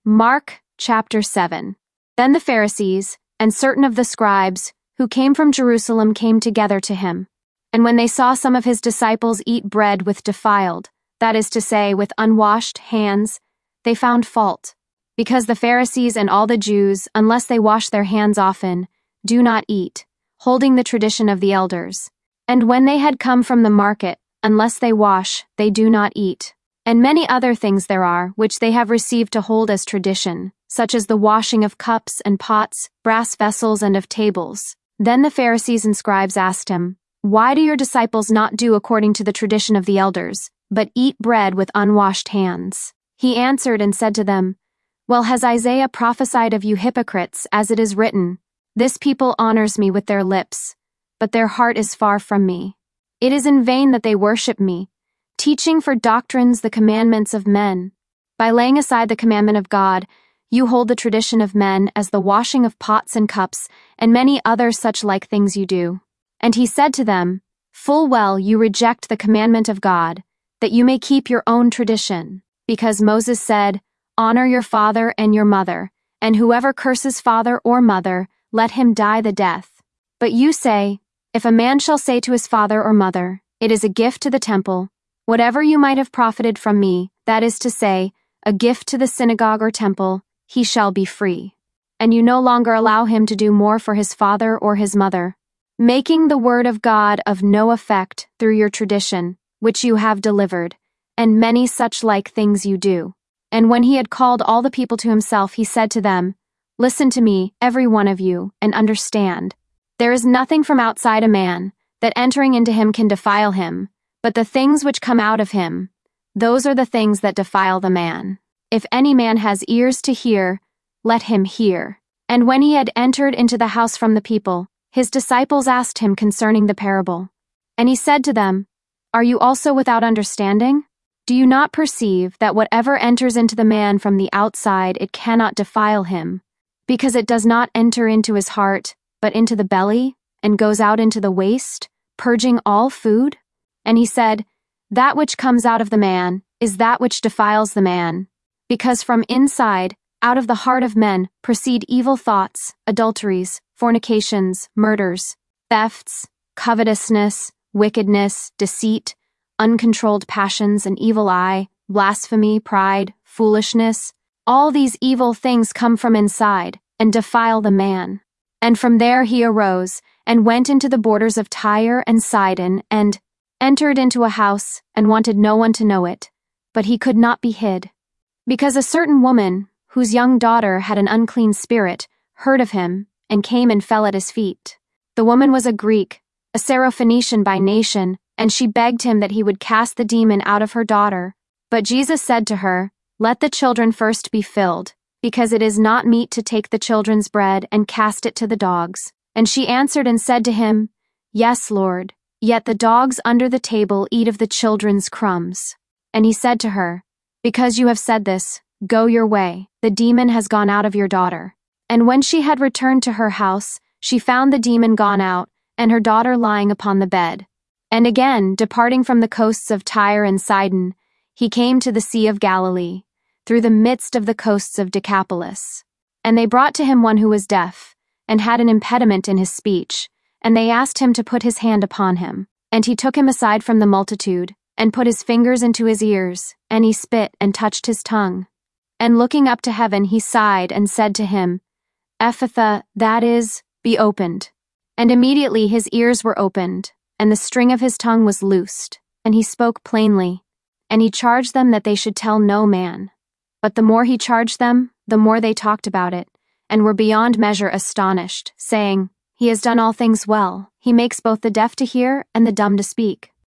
Mark chapter 7. Then the Pharisees and certain of the scribes who came from Jerusalem came together to him. And when they saw some of his disciples eat bread with defiled, that is to say, with unwashed hands, they found fault. Because the Pharisees and all the Jews, unless they wash their hands often, do not eat, holding the tradition of the elders. And when they had come from the market, unless they wash, they do not eat. And many other things there are, which they have received to hold as tradition, such as the washing of cups and pots, brass vessels, and of tables. Then the Pharisees and scribes asked him, "Why do your disciples not do according to the tradition of the elders, but eat bread with unwashed hands?" He answered and said to them, "Well, has Isaiah prophesied of you hypocrites, as it is written, 'This people honors me with their lips, but their heart is far from me. It is in vain that they worship me, teaching for doctrines the commandments of men. By laying aside the commandment of God, you hold the tradition of men as the washing of pots and cups, and many other such like things you do.' And he said to them, 'Full well you reject the commandment of God, that you may keep your own tradition. Because Moses said, Honor your father and your mother, and whoever curses father or mother, let him die the death. But you say, If a man shall say to his father or mother, It is a gift to the temple, whatever you might have profited from me, that is to say, a gift to the synagogue or temple, he shall be free. And you no longer allow him to do more for his father or his mother, making the word of God of no effect through your tradition, which you have delivered, and many such like things you do.' And when he had called all the people to himself, he said to them, 'Listen to me, every one of you, and understand. There is nothing from outside a man, that entering into him can defile him, but the things which come out of him, those are the things that defile the man. If any man has ears to hear, let him hear.' And when he had entered into the house from the people, his disciples asked him concerning the parable. And he said to them, 'Are you also without understanding? Do you not perceive that whatever enters into the man from the outside it cannot defile him, because it does not enter into his heart, but into the belly, and goes out into the waste, purging all food?' And he said, 'That which comes out of the man is that which defiles the man, because from inside, out of the heart of men, proceed evil thoughts, adulteries, fornications, murders, thefts, covetousness, wickedness, deceit, uncontrolled passions, an evil eye, blasphemy, pride, foolishness. All these evil things come from inside, and defile the man.' And from there he arose, and went into the borders of Tyre and Sidon, and entered into a house, and wanted no one to know it. But he could not be hid. Because a certain woman, whose young daughter had an unclean spirit, heard of him, and came and fell at his feet. The woman was a Greek, a Syrophoenician by nation, and she begged him that he would cast the demon out of her daughter. But Jesus said to her, 'Let the children first be filled, because it is not meet to take the children's bread and cast it to the dogs.' And she answered and said to him, 'Yes, Lord, yet the dogs under the table eat of the children's crumbs.' And he said to her, 'Because you have said this, go your way, the demon has gone out of your daughter.' And when she had returned to her house, she found the demon gone out, and her daughter lying upon the bed. And again, departing from the coasts of Tyre and Sidon, he came to the Sea of Galilee, through the midst of the coasts of Decapolis. And they brought to him one who was deaf, and had an impediment in his speech, and they asked him to put his hand upon him. And he took him aside from the multitude, and put his fingers into his ears, and he spit and touched his tongue. And looking up to heaven, he sighed and said to him, 'Ephphatha, that is, be opened.' And immediately his ears were opened, and the string of his tongue was loosed, and he spoke plainly. And he charged them that they should tell no man. But the more he charged them, the more they talked about it, and were beyond measure astonished, saying, 'He has done all things well. He makes both the deaf to hear and the dumb to speak.'